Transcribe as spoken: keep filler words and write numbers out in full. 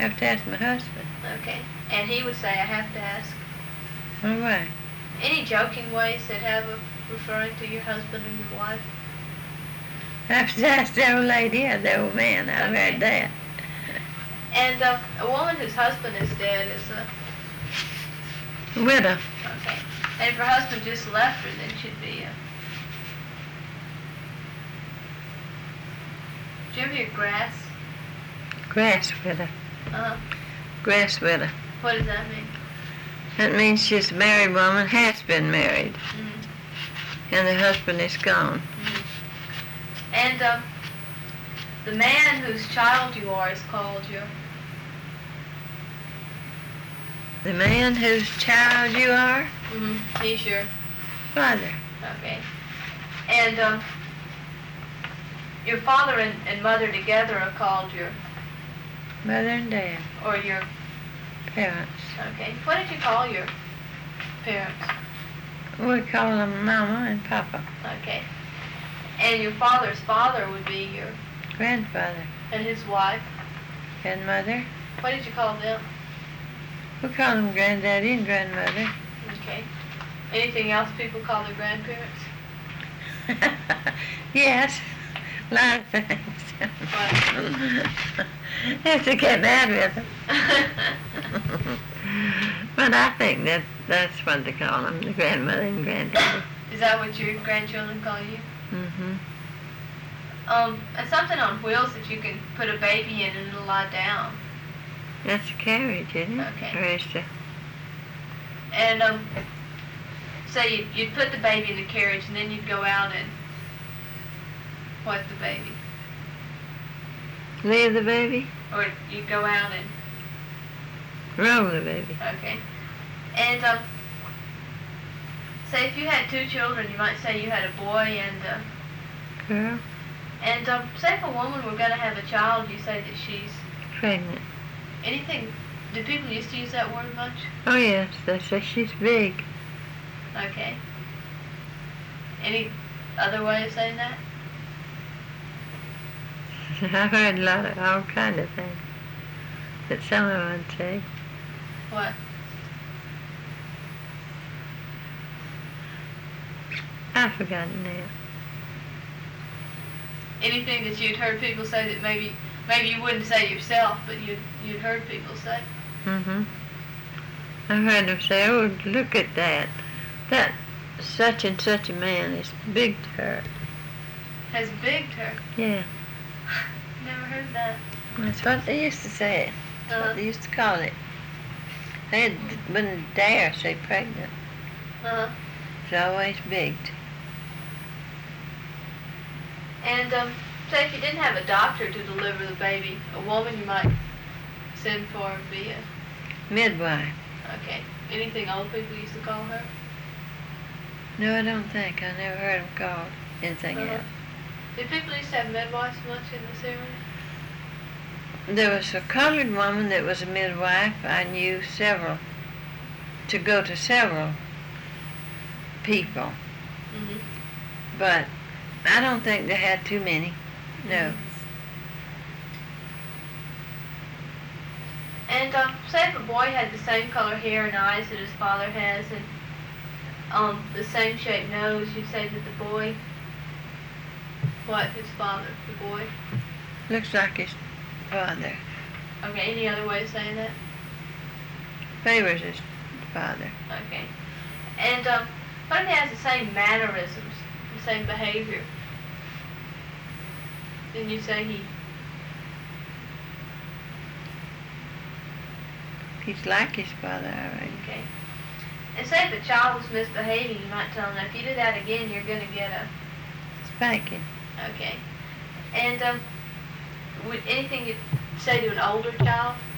Have to ask my husband. Okay. And he would say, I have to ask. All right. Any joking ways that have of referring to your husband or your wife? I have to ask the old lady or the old man. I've Okay. heard that. And uh, a woman whose husband is dead is a... Widow. Okay. And if her husband just left her, then she'd be a... Did you ever hear grass? Grass widow. Uh-huh. Grass widow. What does that mean? That means she's a married woman, has been married, Mm-hmm. and the husband is gone. Mm-hmm. And uh, the man whose child you are is called your... The man whose child you are? Mm-hmm. He's your... Father. Okay. And um, your father and, and mother together are called your... Mother and dad. Or your... Parents. Okay. What did you call your parents? We call them Mama and Papa. Okay. And your father's father would be your... Grandfather. And his wife? Grandmother. What did you call them? We call them Granddaddy and Grandmother. Okay. Anything else people call their grandparents? Yes. A lot of things. What? Have to get mad with them. But I think that that's what they call them, the grandmother and granddaddy. Is that what your grandchildren call you? Mm-hmm. Um, and something on wheels that you can put a baby in and it'll lie down. That's a carriage, isn't it? Okay. Or is the... And um, say you, you'd put the baby in the carriage and then you'd go out and what the baby? Leave the baby? Or you'd go out and... Roll the baby. Okay. And um, say if you had two children, you might say you had a boy and a... Girl? And um, say if a woman were going to have a child, you say that she's... Pregnant. Anything... Do people used to use that word much? Oh, yes. They say she's big. Okay. Any other way of saying that? I've heard a lot of all kind of things that some of them say. What? I've forgotten now. Anything that you'd heard people say that maybe maybe you wouldn't say yourself, but you'd, you'd heard people say? Mm-hmm. I've heard them say, oh, look at that. That such and such a man is big to her. Has bigged her? Yeah. Never heard that. That's what they used to say. That's Uh-huh. what they used to call it. They had, wouldn't dare say pregnant. Uh-huh. It's always bigged. And um, say if you didn't have a doctor to deliver the baby, a woman you might send for would be a... Midwife. Okay. Anything old people used to call her? No, I don't think. I never heard them called anything Uh-huh. else. Did people used to have midwives much in this area? There was a colored woman that was a midwife. I knew several, to go to several people. Mm-hmm. But I don't think they had too many. No. And um, say if a boy had the same color hair and eyes that his father has and um, the same shaped nose, you'd say that the boy, what, his father, the boy? Looks like his father. Okay, any other way of saying that? Favors his father. Okay. And um, what if he has the same mannerisms, the same behavior? Then you say he... He's like his father, all right. Okay. And say if a child was misbehaving, you might tell him, if you do that again, you're going to get a... Spanking. Okay. And um, would anything you'd say to an older child?